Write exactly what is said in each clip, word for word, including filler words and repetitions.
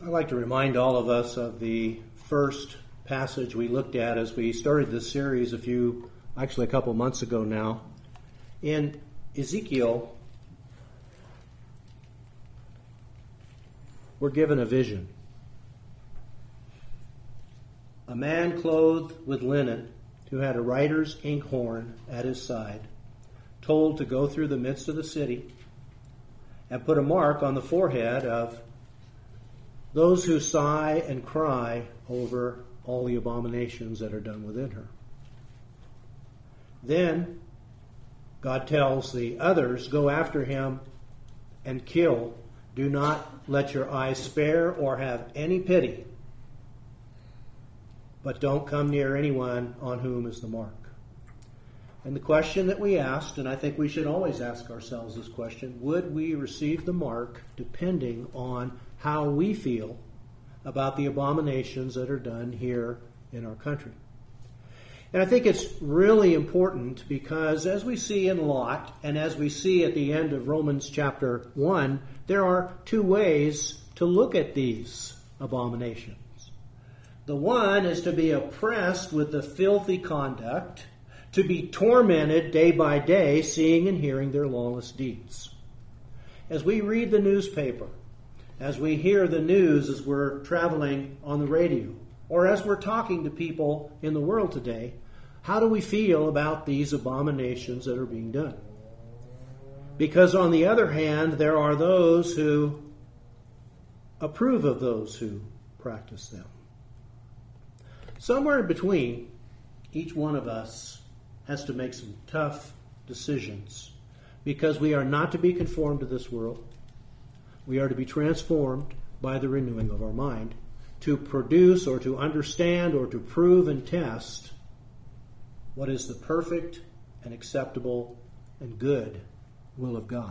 I'd like to remind all of us of the first passage we looked at as we started this series a few, actually a couple months ago now. In Ezekiel, we're given a vision. A man clothed with linen, who had a writer's inkhorn at his side, told to go through the midst of the city and put a mark on the forehead of those who sigh and cry over all the abominations that are done within her. Then God tells the others, go after him and kill. Do not let your eyes spare or have any pity. But don't come near anyone on whom is the mark. And the question that we asked, and I think we should always ask ourselves this question, would we receive the mark depending on how we feel about the abominations that are done here in our country? And I think it's really important because as we see in Lot and as we see at the end of Romans chapter one, there are two ways to look at these abominations. The one is to be oppressed with the filthy conduct, to be tormented day by day, seeing and hearing their lawless deeds. As we read the newspaper, as we hear the news as we're traveling on the radio, or as we're talking to people in the world today, how do we feel about these abominations that are being done? Because on the other hand, there are those who approve of those who practice them. Somewhere in between, each one of us has to make some tough decisions because we are not to be conformed to this world. We are to be transformed by the renewing of our mind to produce or to understand or to prove and test what is the perfect and acceptable and good will of God.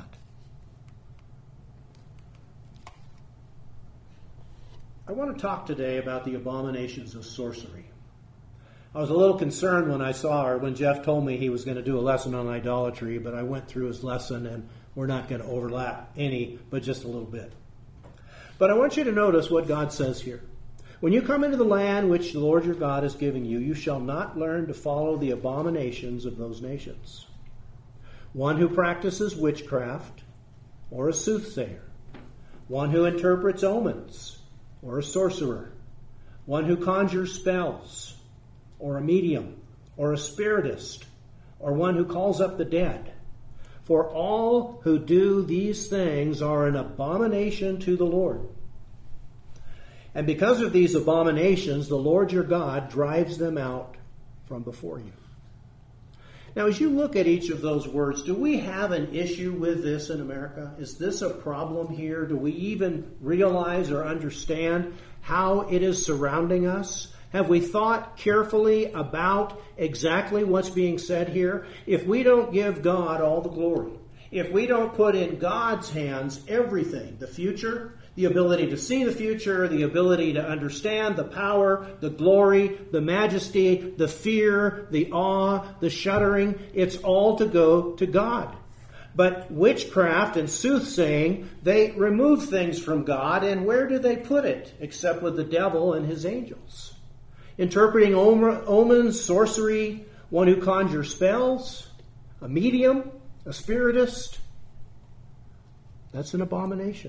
I want to talk today about the abominations of sorcery. I was a little concerned when I saw, or when Jeff told me he was going to do a lesson on idolatry, but I went through his lesson and we're not going to overlap any, but just a little bit. But I want you to notice what God says here. When you come into the land which the Lord your God is giving you, you shall not learn to follow the abominations of those nations. One who practices witchcraft, or a soothsayer. One who interprets omens, or a sorcerer. One who conjures spells, or a medium, or a spiritist, or one who calls up the dead. For all who do these things are an abomination to the Lord. And because of these abominations, the Lord your God drives them out from before you. Now, as you look at each of those words, do we have an issue with this in America? Is this a problem here? Do we even realize or understand how it is surrounding us? Have we thought carefully about exactly what's being said here? If we don't give God all the glory, if we don't put in God's hands everything, the future, the ability to see the future, the ability to understand the power, the glory, the majesty, the fear, the awe, the shuddering, it's all to go to God. But witchcraft and soothsaying, they remove things from God, and where do they put it? Except with the devil and his angels. Interpreting omens, sorcery, one who conjures spells, a medium, a spiritist. That's an abomination.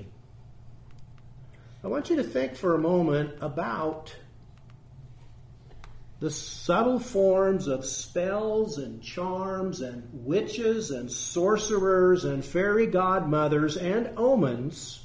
I want you to think for a moment about the subtle forms of spells and charms and witches and sorcerers and fairy godmothers and omens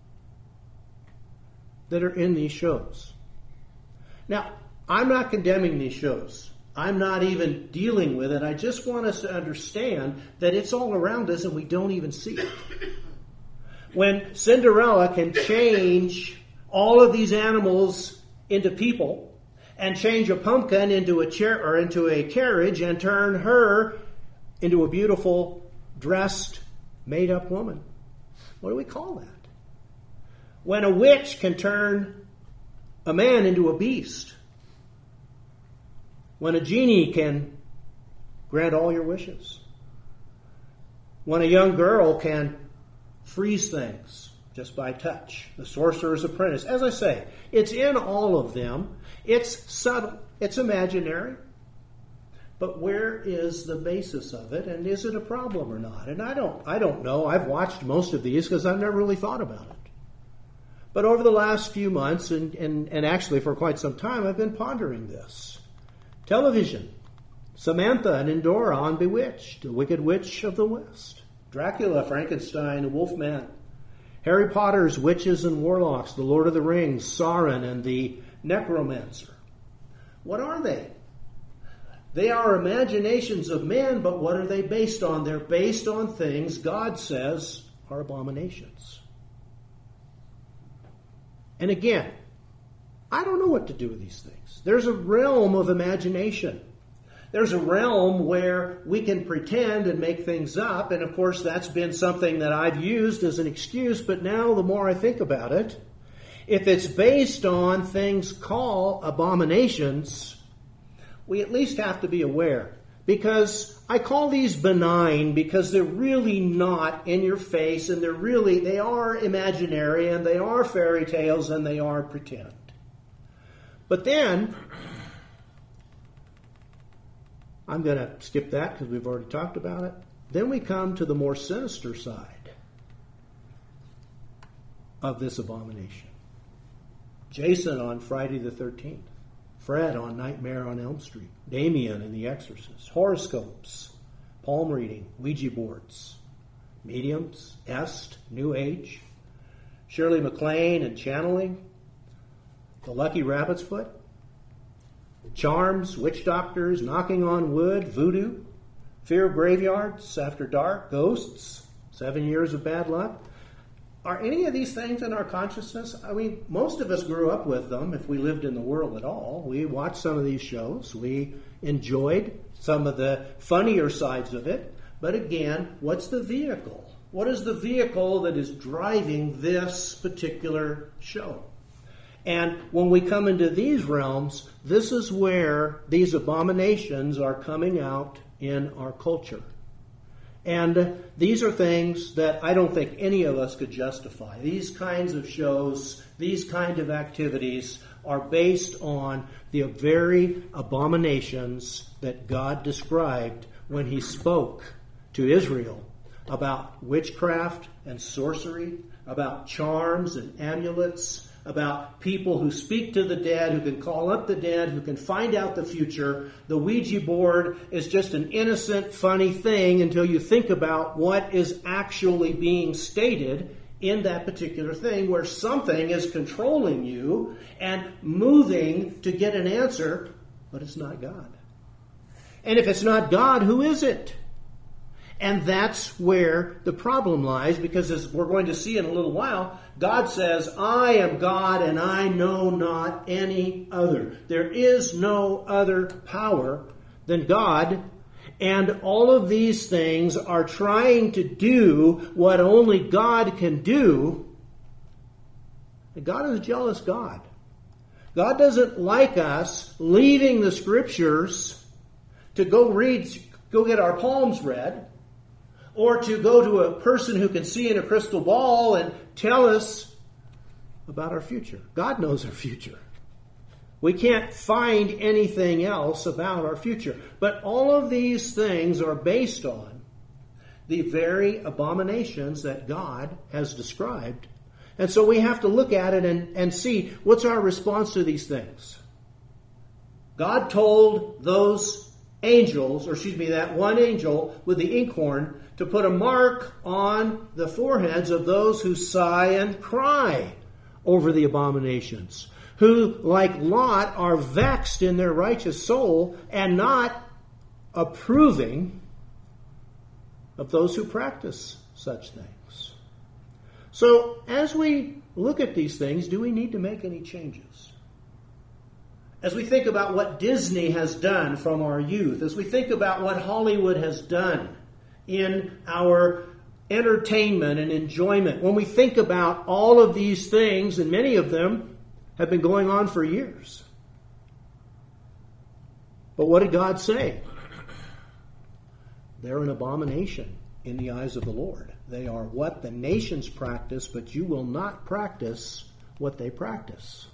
that are in these shows. Now, I'm not condemning these shows. I'm not even dealing with it. I just want us to understand that it's all around us and we don't even see it. When Cinderella can change all of these animals into people and change a pumpkin into a chair or into a carriage and turn her into a beautiful, dressed, made-up woman, what do we call that? When a witch can turn a man into a beast. When a genie can grant all your wishes. When a young girl can freeze things just by touch. The Sorcerer's Apprentice. As I say, it's in all of them. It's subtle. It's imaginary. But where is the basis of it, and is it a problem or not? And I don't, I don't know. I've watched most of these because I've never really thought about it. But over the last few months, and, and, and actually for quite some time, I've been pondering this. Television. Samantha and Endora on Bewitched, the Wicked Witch of the West. Dracula, Frankenstein, the Wolfman. Harry Potter's Witches and Warlocks, The Lord of the Rings, Sauron, and the Necromancer. What are they? They are imaginations of man, but what are they based on? They're based on things God says are abominations. And again, I don't know what to do with these things. There's a realm of imagination. There's a realm where we can pretend and make things up, and of course that's been something that I've used as an excuse, but now the more I think about it, if it's based on things called abominations, we at least have to be aware. Because I call these benign because they're really not in your face, and they're really, they are imaginary, and they are fairy tales, and they are pretend. But then, I'm going to skip that because we've already talked about it. Then we come to the more sinister side of this abomination. Jason on Friday the thirteenth. Fred on Nightmare on Elm Street. Damien in The Exorcist. Horoscopes. Palm reading. Ouija boards. Mediums. Est. New Age. Shirley MacLaine and channeling. The Lucky Rabbit's Foot. Charms. Witch doctors. Knocking on wood. Voodoo. Fear of graveyards. After dark. Ghosts. Seven years of bad luck. Are any of these things in our consciousness? I mean, most of us grew up with them if we lived in the world at all. We watched some of these shows. We enjoyed some of the funnier sides of it. But again, what's the vehicle? What is the vehicle that is driving this particular show? And when we come into these realms, this is where these abominations are coming out in our culture. And these are things that I don't think any of us could justify. These kinds of shows, these kind of activities are based on the very abominations that God described when he spoke to Israel about witchcraft and sorcery, about charms and amulets, about people who speak to the dead, who can call up the dead, who can find out the future. The Ouija board is just an innocent, funny thing until you think about what is actually being stated in that particular thing, where something is controlling you and moving to get an answer, but it's not God. And if it's not God, who is it? And that's where the problem lies, because as we're going to see in a little while, God says, I am God and I know not any other. There is no other power than God. And all of these things are trying to do what only God can do. And God is a jealous God. God doesn't like us leaving the Scriptures to go read, go get our palms read, or to go to a person who can see in a crystal ball and tell us about our future. God knows our future. We can't find anything else about our future. But all of these things are based on the very abominations that God has described. And so we have to look at it and, and see what's our response to these things. God told those angels, or excuse me, that one angel with the inkhorn, to put a mark on the foreheads of those who sigh and cry over the abominations, who, like Lot, are vexed in their righteous soul and not approving of those who practice such things. So, as we look at these things, do we need to make any changes? As we think about what Disney has done from our youth, as we think about what Hollywood has done in our entertainment and enjoyment, when we think about all of these things, and many of them have been going on for years. But what did God say? They're an abomination in the eyes of the Lord. They are what the nations practice, but you will not practice what they practice.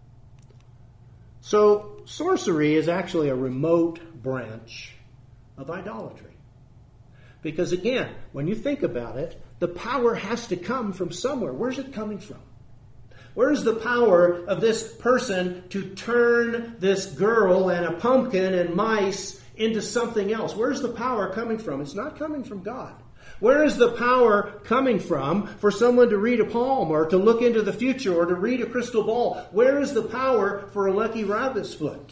So sorcery is actually a remote branch of idolatry. Because again, when you think about it, the power has to come from somewhere. Where's it coming from? Where's the power of this person to turn this girl and a pumpkin and mice into something else? Where's the power coming from? It's not coming from God. Where is the power coming from for someone to read a palm or to look into the future or to read a crystal ball? Where is the power for a lucky rabbit's foot?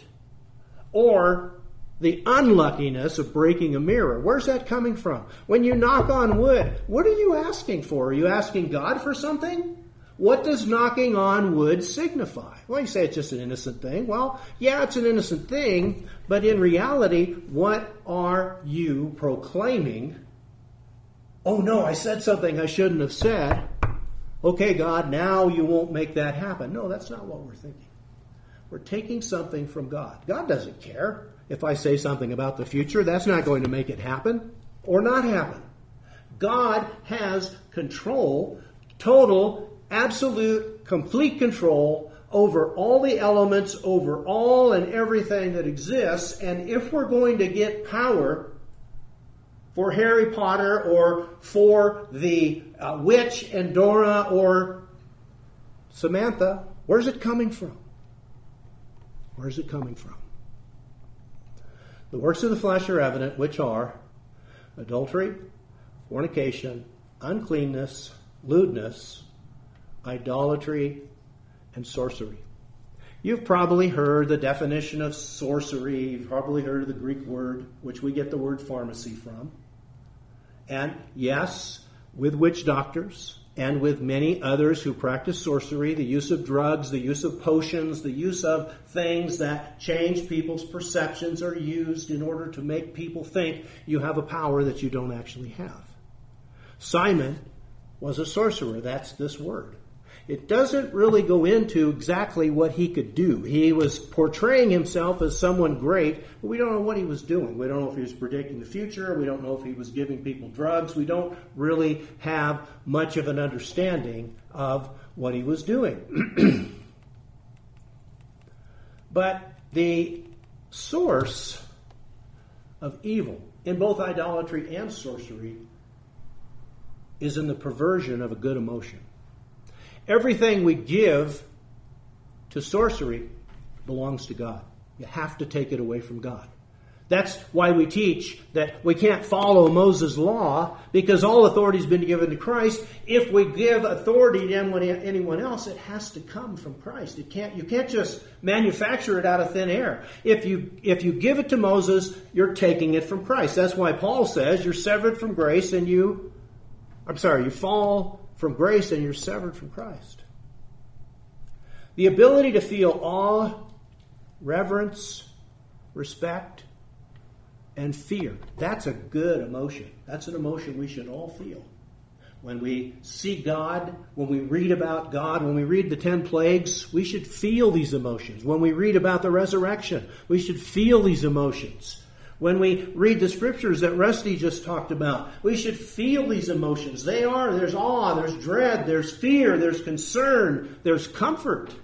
Or the unluckiness of breaking a mirror? Where's that coming from? When you knock on wood, what are you asking for? Are you asking God for something? What does knocking on wood signify? Well, you say it's just an innocent thing. Well, yeah, it's an innocent thing, but in reality, what are you proclaiming? Oh no, I said something I shouldn't have said. Okay, God, now you won't make that happen. No, that's not what we're thinking. We're taking something from God. God doesn't care if I say something about the future. That's not going to make it happen or not happen. God has control, total, absolute, complete control over all the elements, over all and everything that exists. And if we're going to get power for Harry Potter or for the uh, witch and Dora or Samantha, where's it coming from? Where's it coming from? The works of the flesh are evident, which are adultery, fornication, uncleanness, lewdness, idolatry, and sorcery. You've probably heard the definition of sorcery. You've probably heard of the Greek word, which we get the word pharmacy from. And yes, with witch doctors and with many others who practice sorcery, the use of drugs, the use of potions, the use of things that change people's perceptions are used in order to make people think you have a power that you don't actually have. Simon was a sorcerer. That's this word. It doesn't really go into exactly what he could do. He was portraying himself as someone great, but we don't know what he was doing. We don't know if he was predicting the future. We don't know if he was giving people drugs. We don't really have much of an understanding of what he was doing. But the source of evil in both idolatry and sorcery is in the perversion of a good emotion. Everything we give to sorcery belongs to God. You have to take it away from God. That's why we teach that we can't follow Moses' law, because all authority has been given to Christ. If we give authority to anyone else, it has to come from Christ. It can't, you can't just manufacture it out of thin air. If you, if you give it to Moses, you're taking it from Christ. That's why Paul says you're severed from grace and you, I'm sorry, you fall from grace and you're severed from Christ. The ability to feel awe, reverence, respect, and fear. That's a good emotion. That's an emotion we should all feel. When we see God, when we read about God, when we read the ten plagues, we should feel these emotions. When we read about the resurrection, we should feel these emotions. When we read the scriptures that Rusty just talked about, we should feel these emotions. They are, there's awe, there's dread, there's fear, there's concern, there's comfort.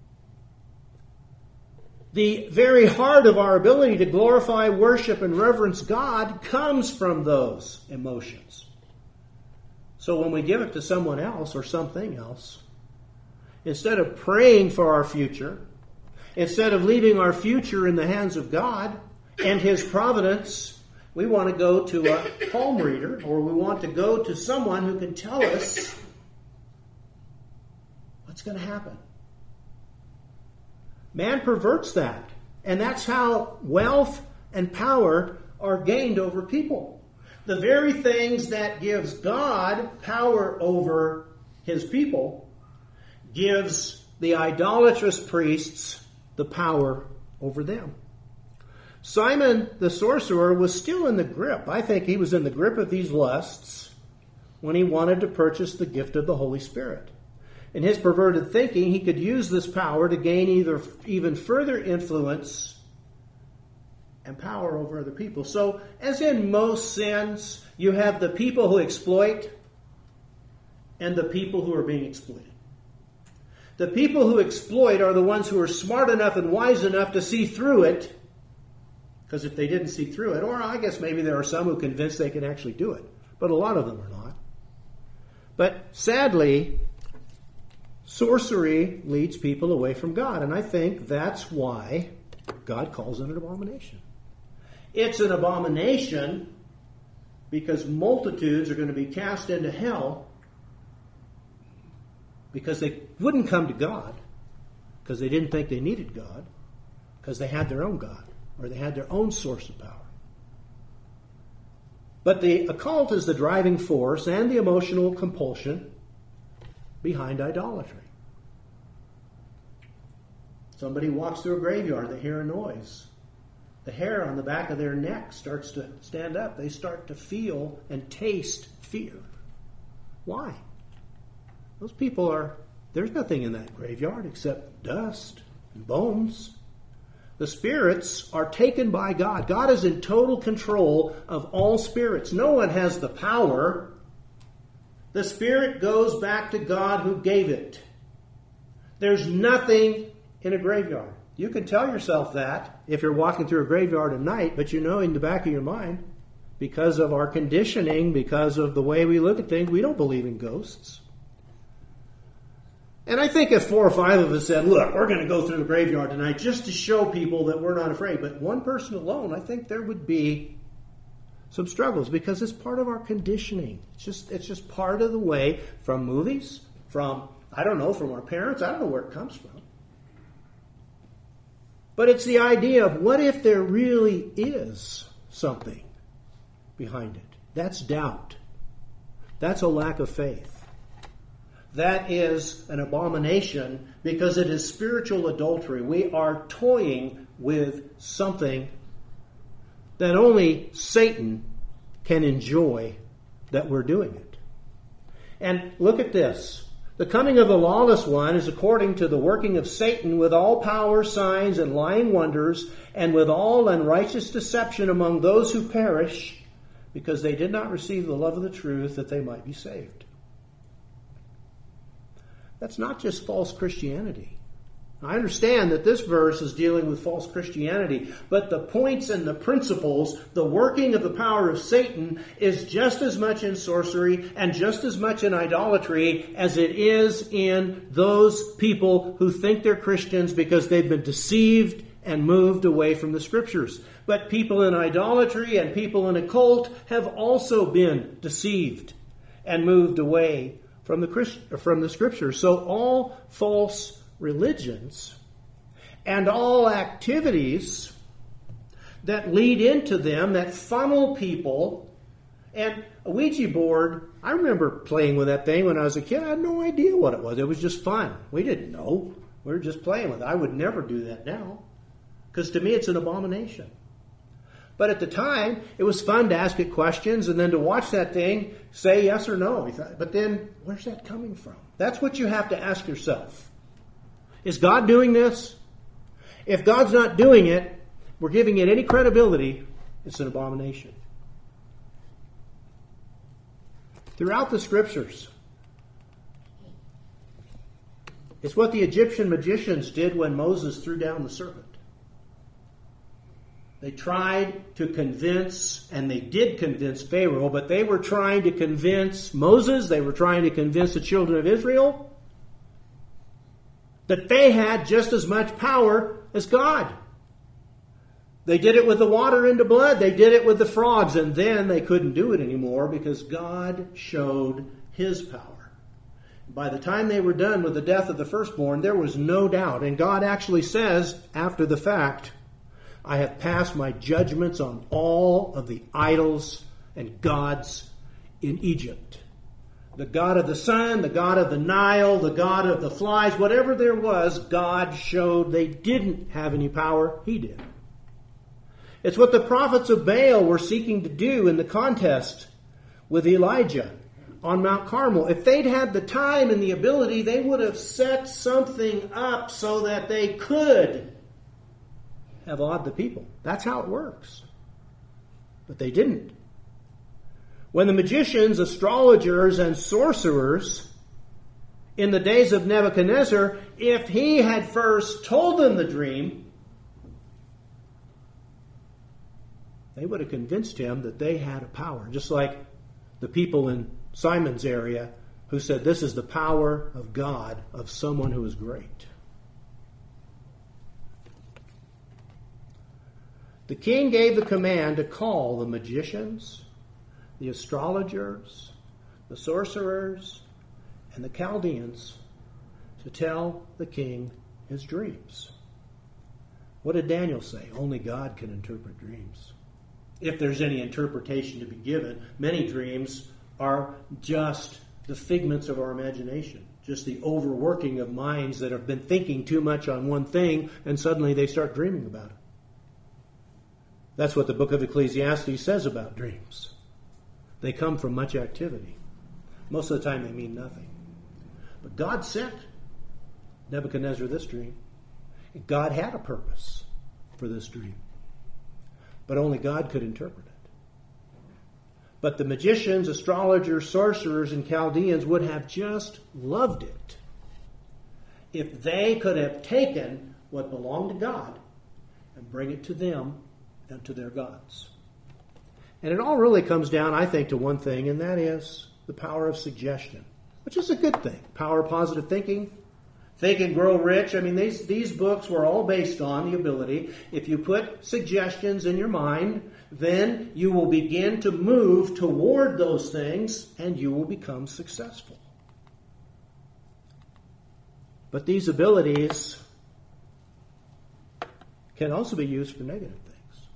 The very heart of our ability to glorify, worship, and reverence God comes from those emotions. So when we give it to someone else or something else, instead of praying for our future, instead of leaving our future in the hands of God and His providence, we want to go to a palm reader, or we want to go to someone who can tell us what's going to happen. Man perverts that. And that's how wealth and power are gained over people. The very things that gives God power over His people gives the idolatrous priests the power over them. Simon the sorcerer was still in the grip. I think he was in the grip of these lusts when he wanted to purchase the gift of the Holy Spirit. In his perverted thinking, he could use this power to gain either even further influence and power over other people. So, as in most sins, you have the people who exploit and the people who are being exploited. The people who exploit are the ones who are smart enough and wise enough to see through it, because if they didn't see through it, or I guess maybe there are some who are convinced they can actually do it, but a lot of them are not. But sadly, sorcery leads people away from God, and I think that's why God calls it an abomination. It's an abomination because multitudes are going to be cast into hell because they wouldn't come to God, because they didn't think they needed God, because they had their own God, or they had their own source of power. But the occult is the driving force and the emotional compulsion behind idolatry. Somebody walks through a graveyard, they hear a noise. The hair on the back of their neck starts to stand up. They start to feel and taste fear. Why? Those people are, there's nothing in that graveyard except dust and bones. The spirits are taken by God. God is in total control of all spirits. No one has the power. The spirit goes back to God who gave it. There's nothing in a graveyard. You can tell yourself that if you're walking through a graveyard at night, but you know in the back of your mind, because of our conditioning, because of the way we look at things, we don't believe in ghosts. And I think if four or five of us said, look, we're going to go through the graveyard tonight just to show people that we're not afraid, but one person alone, I think there would be some struggles because it's part of our conditioning. It's just, it's just part of the way from movies, from, I don't know, from our parents. I don't know where it comes from. But it's the idea of what if there really is something behind it? That's doubt. That's a lack of faith. That is an abomination because it is spiritual adultery. We are toying with something that only Satan can enjoy that we're doing it. And look at this. The coming of the lawless one is according to the working of Satan with all power, signs, and lying wonders, and with all unrighteous deception among those who perish, because they did not receive the love of the truth that they might be saved. That's not just false Christianity. I understand that this verse is dealing with false Christianity, but the points and the principles, the working of the power of Satan is just as much in sorcery and just as much in idolatry as it is in those people who think they're Christians because they've been deceived and moved away from the Scriptures. But people in idolatry and people in occult have also been deceived and moved away from the Christ, from the Scriptures. So all false religions and all activities that lead into them, that funnel people, and a Ouija board, I remember playing with that thing when I was a kid. I had no idea what it was. It was just fun. We didn't know. We were just playing with it. I would never do that now because to me it's an abomination. But at the time, it was fun to ask it questions and then to watch that thing say yes or no. But then, where's that coming from? That's what you have to ask yourself. Is God doing this? If God's not doing it, we're giving it any credibility, it's an abomination. Throughout the Scriptures, it's what the Egyptian magicians did when Moses threw down the serpent. They tried to convince, and they did convince Pharaoh, but they were trying to convince Moses, they were trying to convince the children of Israel that they had just as much power as God. They did it with the water into blood. They did it with the frogs, and then they couldn't do it anymore because God showed His power. By the time they were done with the death of the firstborn, there was no doubt. And God actually says, after the fact, I have passed my judgments on all of the idols and gods in Egypt. The god of the sun, the god of the Nile, the god of the flies, whatever there was, God showed they didn't have any power. He did. It's what the prophets of Baal were seeking to do in the contest with Elijah on Mount Carmel. If they'd had the time and the ability, they would have set something up so that they could have awed the people. That's how it works. But they didn't. When the magicians, astrologers, and sorcerers in the days of Nebuchadnezzar, if he had first told them the dream, they would have convinced him that they had a power. Just like the people in Simon's area who said, this is the power of God, of someone who is great. The king gave the command to call the magicians, the astrologers, the sorcerers, and the Chaldeans to tell the king his dreams. What did Daniel say? Only God can interpret dreams. If there's any interpretation to be given, many dreams are just the figments of our imagination, just the overworking of minds that have been thinking too much on one thing, and suddenly they start dreaming about it. That's what the book of Ecclesiastes says about dreams. They come from much activity. Most of the time they mean nothing. But God sent Nebuchadnezzar this dream. God had a purpose for this dream. But only God could interpret it. But the magicians, astrologers, sorcerers, and Chaldeans would have just loved it if they could have taken what belonged to God and bring it to them and to their gods. And it all really comes down, I think, to one thing, and that is the power of suggestion, which is a good thing. Power of positive thinking. Think and Grow Rich. I mean, these, these books were all based on the ability, if you put suggestions in your mind, then you will begin to move toward those things and you will become successful. But these abilities can also be used for negative things.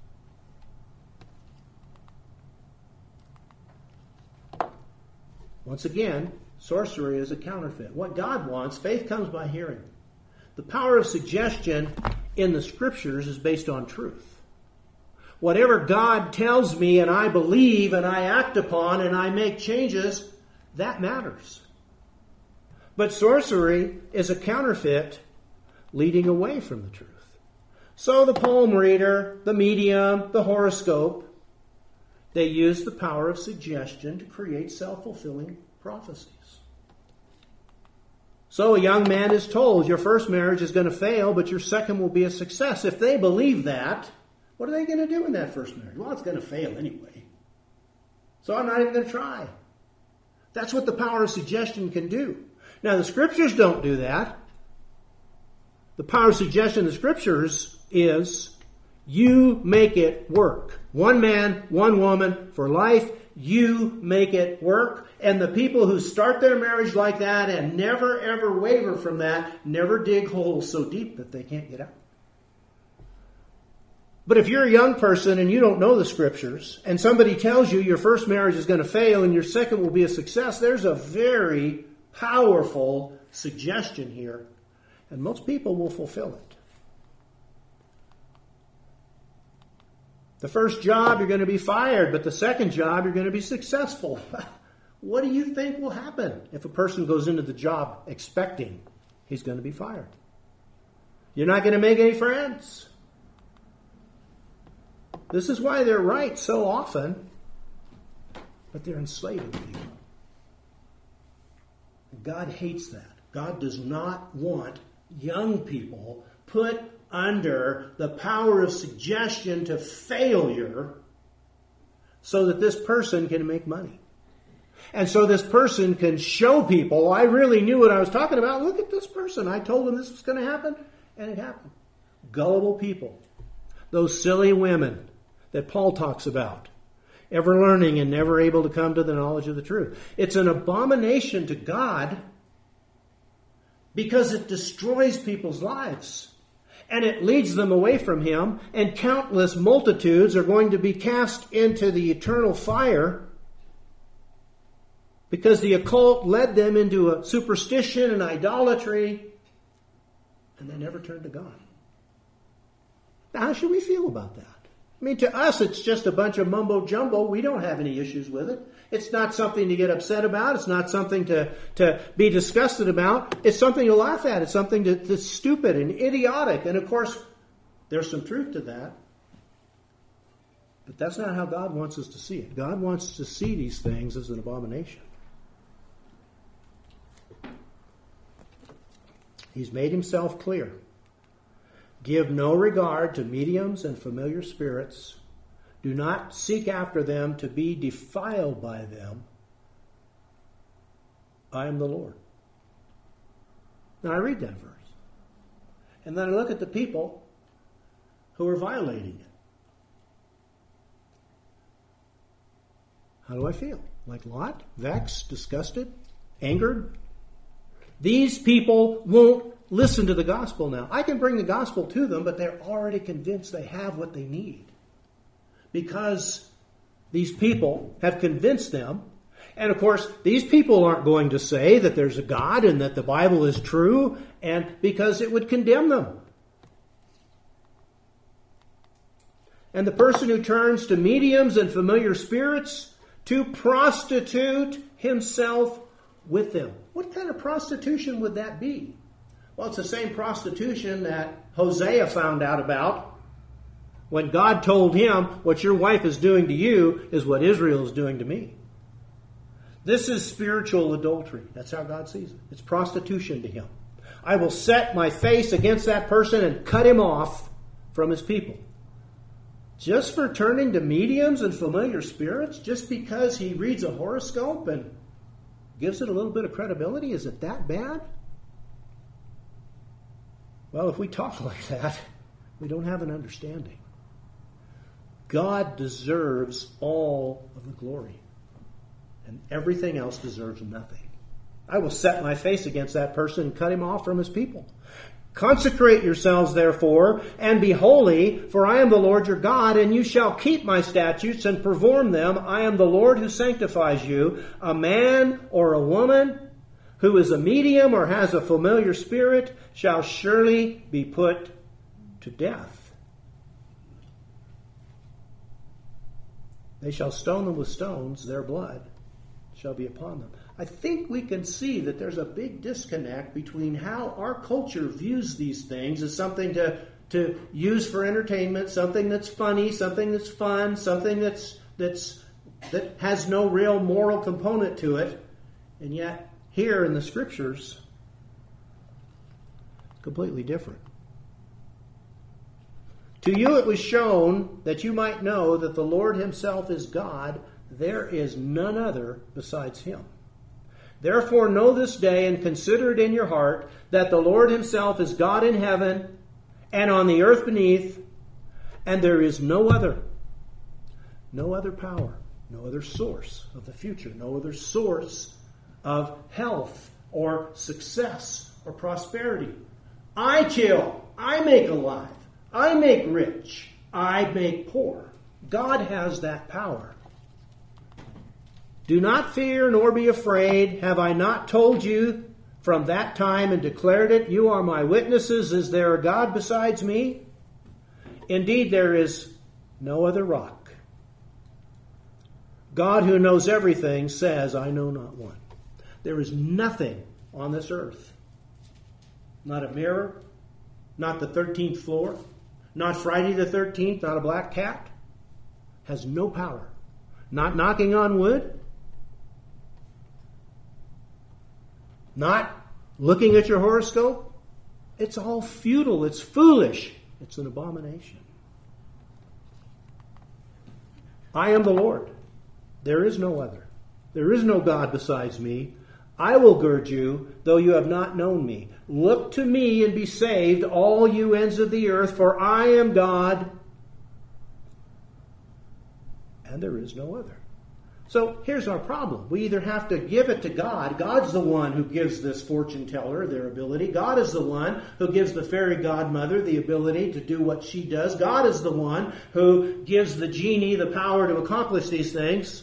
Once again, sorcery is a counterfeit. What God wants, faith comes by hearing. The power of suggestion in the Scriptures is based on truth. Whatever God tells me and I believe and I act upon and I make changes, that matters. But sorcery is a counterfeit leading away from the truth. So the palm reader, the medium, the horoscope, they use the power of suggestion to create self-fulfilling prophecies. So a young man is told, your first marriage is going to fail, but your second will be a success. If they believe that, what are they going to do in that first marriage? Well, it's going to fail anyway. So I'm not even going to try. That's what the power of suggestion can do. Now, the Scriptures don't do that. The power of suggestion in the Scriptures is you make it work. One man, one woman for life. You make it work. And the people who start their marriage like that and never ever waver from that, never dig holes so deep that they can't get out. But if you're a young person and you don't know the Scriptures, and somebody tells you your first marriage is going to fail and your second will be a success, there's a very powerful suggestion here. And most people will fulfill it. The first job, you're going to be fired, but the second job, you're going to be successful. What do you think will happen if a person goes into the job expecting he's going to be fired? You're not going to make any friends. This is why they're right so often, but they're enslaving people. God hates that. God does not want young people put under the power of suggestion to failure so that this person can make money. And so this person can show people, I really knew what I was talking about. Look at this person. I told them this was going to happen, and it happened. Gullible people. Those silly women that Paul talks about. Ever learning and never able to come to the knowledge of the truth. It's an abomination to God because it destroys people's lives. And it leads them away from Him, and countless multitudes are going to be cast into the eternal fire because the occult led them into a superstition and idolatry, and they never turned to God. Now, how should we feel about that? I mean, to us, it's just a bunch of mumbo-jumbo. We don't have any issues with it. It's not something to get upset about. It's not something to, to be disgusted about. It's something to laugh at. It's something to, that's stupid and idiotic. And, of course, there's some truth to that. But that's not how God wants us to see it. God wants to see these things as an abomination. He's made himself clear. Give no regard to mediums and familiar spirits. Do not seek after them to be defiled by them. I am the Lord. Now I read that verse. And then I look at the people who are violating it. How do I feel? Like Lot? Vexed? Disgusted? Angered? These people won't listen to the gospel now. I can bring the gospel to them, but they're already convinced they have what they need. Because these people have convinced them. And of course, these people aren't going to say that there's a God and that the Bible is true, and because it would condemn them. And the person who turns to mediums and familiar spirits to prostitute himself with them. What kind of prostitution would that be? Well, it's the same prostitution that Hosea found out about when God told him, what your wife is doing to you is what Israel is doing to me. This is spiritual adultery. That's how God sees it. It's prostitution to him. I will set my face against that person and cut him off from his people. Just for turning to mediums and familiar spirits? Just because he reads a horoscope and gives it a little bit of credibility? Is it that bad? Well, if we talk like that, we don't have an understanding. God deserves all of the glory. And everything else deserves nothing. I will set my face against that person and cut him off from his people. Consecrate yourselves, therefore, and be holy, for I am the Lord your God, and you shall keep my statutes and perform them. I am the Lord who sanctifies you. A man or a woman who is a medium or has a familiar spirit shall surely be put to death. They shall stone them with stones, their blood shall be upon them. I think we can see that there's a big disconnect between how our culture views these things as something to, to use for entertainment, something that's funny, something that's fun, something that's that's that has no real moral component to it. And yet, here in the Scriptures, completely different. To you it was shown that you might know that the Lord himself is God. There is none other besides him. Therefore know this day and consider it in your heart that the Lord himself is God in heaven and on the earth beneath, and there is no other, no other power, no other source of the future, no other source of health or success or prosperity. I kill, I make alive, I make rich, I make poor. God has that power. Do not fear nor be afraid. Have I not told you from that time and declared it? You are my witnesses. Is there a God besides me? Indeed, there is no other rock. God who knows everything says, I know not one. There is nothing on this earth. Not a mirror, not the thirteenth floor, not Friday the thirteenth, not a black cat. Has no power. Not knocking on wood. Not looking at your horoscope. It's all futile. It's foolish. It's an abomination. I am the Lord. There is no other. There is no God besides me. I will gird you, though you have not known me. Look to me and be saved, all you ends of the earth, for I am God, and there is no other. So here's our problem. We either have to give it to God. God's the one who gives this fortune teller their ability. God is the one who gives the fairy godmother the ability to do what she does. God is the one who gives the genie the power to accomplish these things.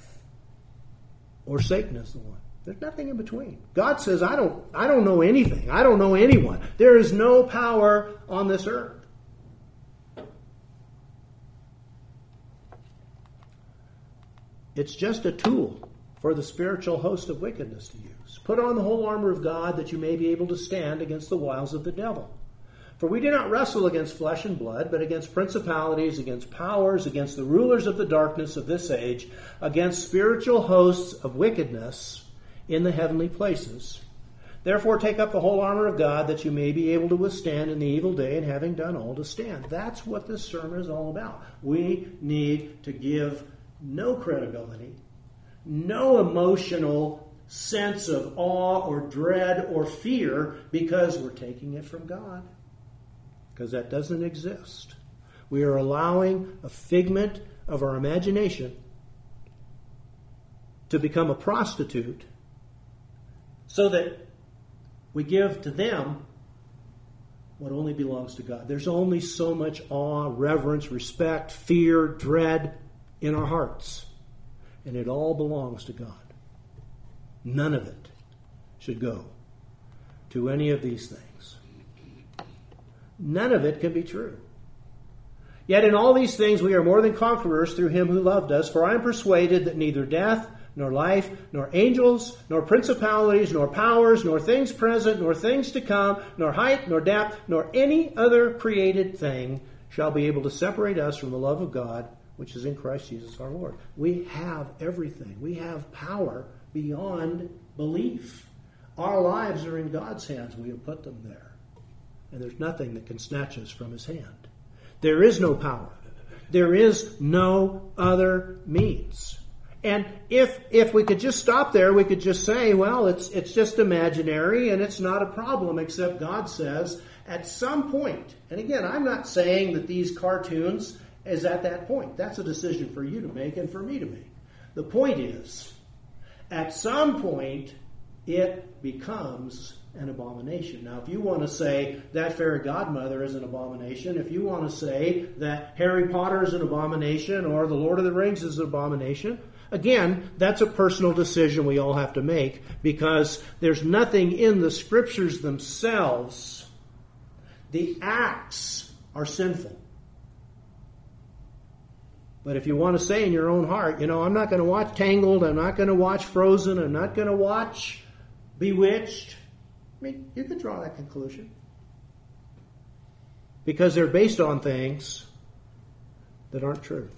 Or Satan is the one. There's nothing in between. God says, I don't, I don't know anything. I don't know anyone. There is no power on this earth. It's just a tool for the spiritual host of wickedness to use. Put on the whole armor of God that you may be able to stand against the wiles of the devil. For we do not wrestle against flesh and blood, but against principalities, against powers, against the rulers of the darkness of this age, against spiritual hosts of wickedness in the heavenly places. Therefore take up the whole armor of God, that you may be able to withstand in the evil day, and having done all to stand. That's what this sermon is all about. We need to give no credibility, no emotional sense of awe or dread or fear, because we're taking it from God. Because that doesn't exist. We are allowing a figment of our imagination to become a prostitute so that we give to them what only belongs to God. There's only so much awe, reverence, respect, fear, dread in our hearts. And it all belongs to God. None of it should go to any of these things. None of it can be true. Yet in all these things we are more than conquerors through him who loved us. For I am persuaded that neither death, nor life, nor angels, nor principalities, nor powers, nor things present, nor things to come, nor height, nor depth, nor any other created thing shall be able to separate us from the love of God, which is in Christ Jesus our Lord. We have everything. We have power beyond belief. Our lives are in God's hands. We have put them there. And there's nothing that can snatch us from his hand. There is no power. There is no other means. And if if we could just stop there, we could just say, well, it's it's just imaginary and it's not a problem, except God says at some point, and again, I'm not saying that these cartoons is at that point. That's a decision for you to make and for me to make. The point is, at some point, it becomes an abomination. Now, if you want to say that fairy godmother is an abomination, if you want to say that Harry Potter is an abomination or the Lord of the Rings is an abomination, again, that's a personal decision we all have to make, because there's nothing in the scriptures themselves. The acts are sinful. But if you want to say in your own heart, you know, I'm not going to watch Tangled, I'm not going to watch Frozen, I'm not going to watch Bewitched, I mean, you could draw that conclusion. Because they're based on things that aren't true.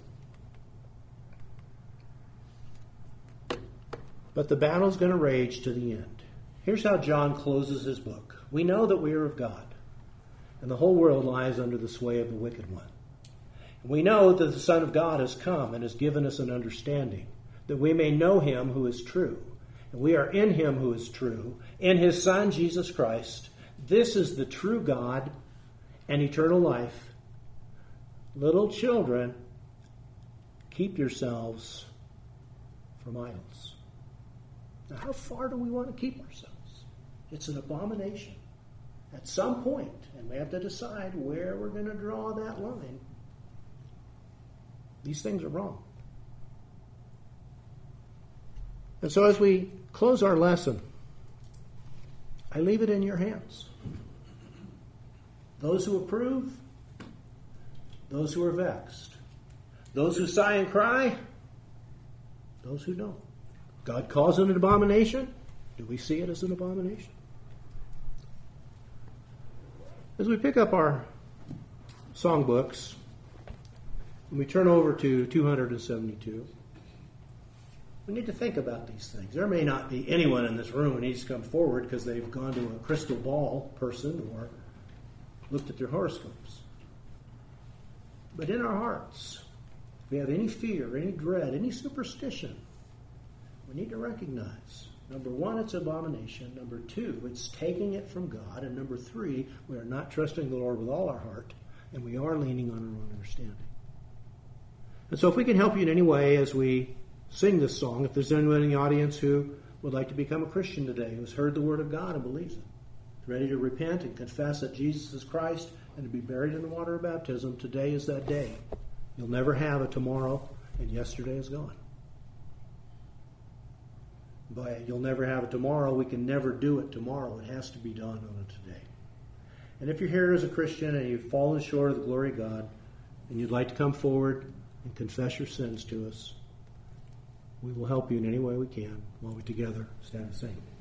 But the battle's going to rage to the end. Here's how John closes his book. We know that we are of God, and the whole world lies under the sway of the wicked one. And we know that the Son of God has come and has given us an understanding, that we may know him who is true. And we are in him who is true, in his Son, Jesus Christ. This is the true God and eternal life. Little children, keep yourselves from idols. Now, how far do we want to keep ourselves? It's an abomination. At some point, and we have to decide where we're going to draw that line. These things are wrong. And so as we close our lesson, I leave it in your hands. Those who approve, those who are vexed, those who sigh and cry, those who don't. God calls it an abomination. Do we see it as an abomination? As we pick up our songbooks, and we turn over to two hundred seventy-two, we need to think about these things. There may not be anyone in this room who needs to come forward because they've gone to a crystal ball person or looked at their horoscopes. But in our hearts, if we have any fear, any dread, any superstition, we need to recognize, number one, it's abomination. Number two, it's taking it from God. And number three, we are not trusting the Lord with all our heart, and we are leaning on our own understanding. And so if we can help you in any way as we sing this song, if there's anyone in the audience who would like to become a Christian today, who's heard the Word of God and believes it, ready to repent and confess that Jesus is Christ and to be buried in the water of baptism, today is that day. You'll never have a tomorrow, and yesterday is gone. But you'll never have it tomorrow. We can never do it tomorrow. It has to be done on it today. And if you're here as a Christian and you've fallen short of the glory of God, and you'd like to come forward and confess your sins to us, we will help you in any way we can while we together stand and sing.